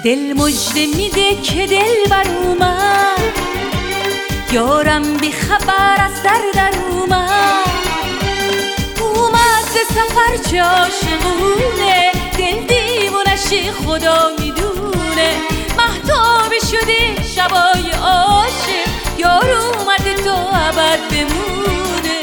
دل مژده میده که دل بر اومد، یارم بی خبر از در اومد ز سفر چه عاشقونه، دل دیوونش خدا میدونه. مهتاب شده شبای عاشق، یار اومده تو ابد بمونه.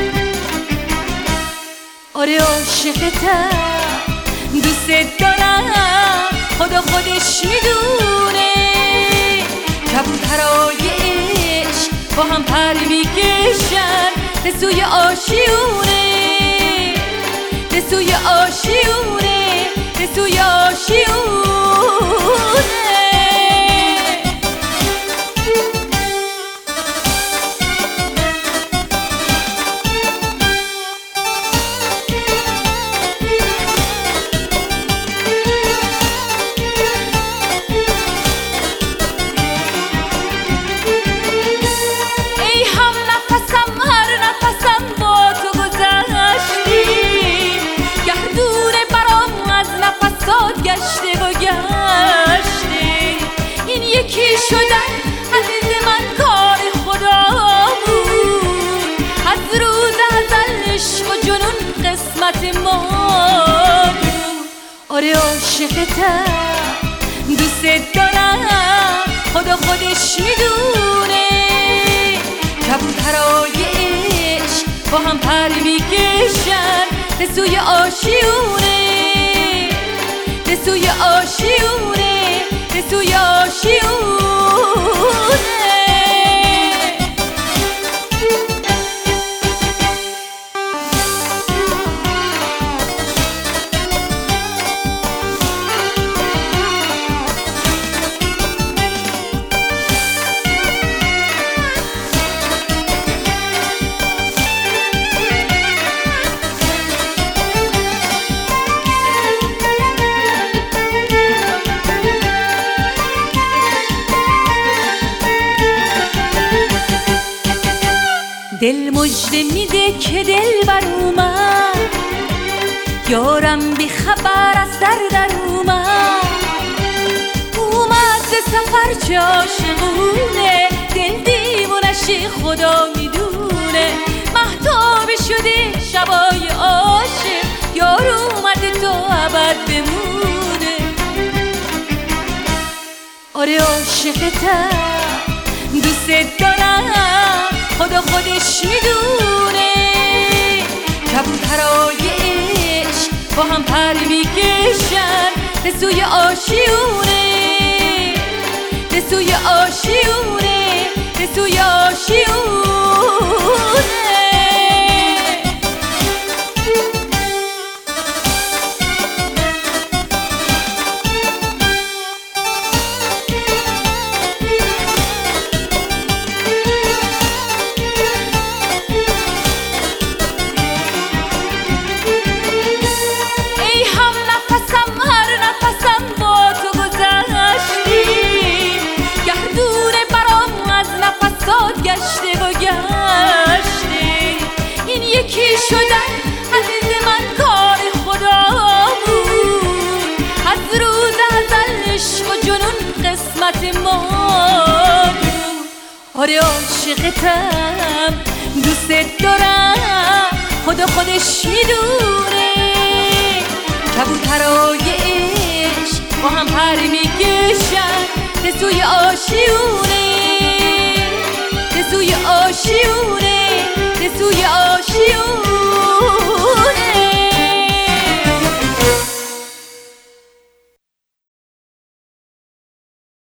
آره عاشقتم، دوست دارم، خدا خودش میدونه. کبوترای عشق با هم پر میکشن به سوی آشیونه، به سوی آشیونه، به سوی آشیونه. این یکی شدن عزیز من کار خدا بود، از روز ازل عشق و جنون قسمت ما بود. آره عاشقتم، دوست دارم، خدا خودش میدونه. کبوترای عشق با هم پر میکشن به سوی آشیونه، به سوی آشیونه، به سوی آشیونه. دل مژده میده که دل بر اومد، یارم بی خبر از در اومد ز سفر چه عاشقونه، دل دیوونش خدا میدونه. مهتاب شده شبای عاشق، یار اومده تو ابد بمونه. آره عاشقتم، دوست دارم، خدا خودش میدونه. کبوترای عشق با هم پر میکشن به سوی آشیونه، به سوی آشیونه، به سوی آشیونه. این یکی شدن عزیز من کار خدا بود، از روز ازل عشق و جنون قسمت ما بود. آره عاشقتم، دوست دارم، خدا خودش میدونه. کبوترای عشق با هم پر میکشن به سوی آشیونه، به سوی آشیونه.